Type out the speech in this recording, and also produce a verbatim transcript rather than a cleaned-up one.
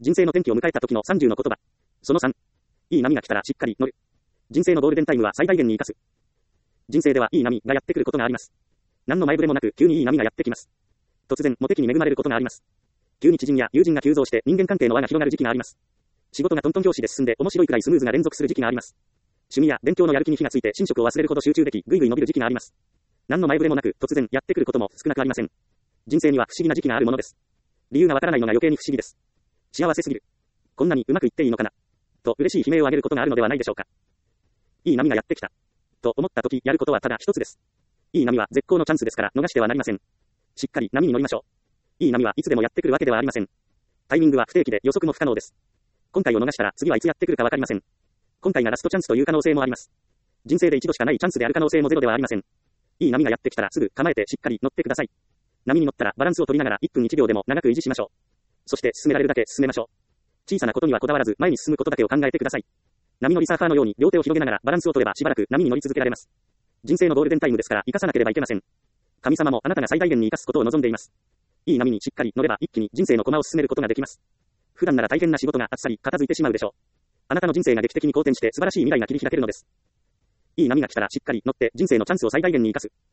人生の転機を迎えた時のさんじゅうの言葉。そのさん。いい波が来たらしっかり乗る。人生のゴールデンタイムは最大限に生かす。人生ではいい波がやってくることがあります。何の前触れもなく急にいい波がやってきます。突然、モテ期に恵まれることがあります。急に知人や友人が急増して人間関係の輪が広がる時期があります。仕事がトントン拍子で進んで面白いくらいスムーズが連続する時期があります。趣味や勉強のやる気に火がついて寝食を忘れるほど集中でき、ぐいぐい伸びる時期があります。何の前触れもなく突然やってくることも少なくありません。人生には不思議な時期があるものです。理由がわからないのが余計に不思議です。幸せすぎる。こんなにうまくいっていいのかな。と嬉しい悲鳴を上げることがあるのではないでしょうか。いい波がやってきた。と思った時やることはただ一つです。いい波は絶好のチャンスですから逃してはなりません。しっかり波に乗りましょう。いい波はいつでもやってくるわけではありません。タイミングは不定期で予測も不可能です。今回を逃したら次はいつやってくるかわかりません。今回がラストチャンスという可能性もあります。人生で一度しかないチャンスである可能性もゼロではありません。いい波がやってきたらすぐ構えてしっかり乗ってください。波に乗ったらバランスを取りながらいっぷんいちびょうでも長く維持しましょう。そして進められるだけ進めましょう。小さなことにはこだわらず前に進むことだけを考えてください。波乗りサーファーのように両手を広げながらバランスを取ればしばらく波に乗り続けられます。人生のゴールデンタイムですから生かさなければいけません。神様もあなたが最大限に生かすことを望んでいます。いい波にしっかり乗れば一気に人生の駒を進めることができます。普段なら大変な仕事があっさり片付いてしまうでしょう。あなたの人生が劇的に好転して素晴らしい未来が切り開けるのです。いい波が来たらしっかり乗って人生のチャンスを最大限に生かす。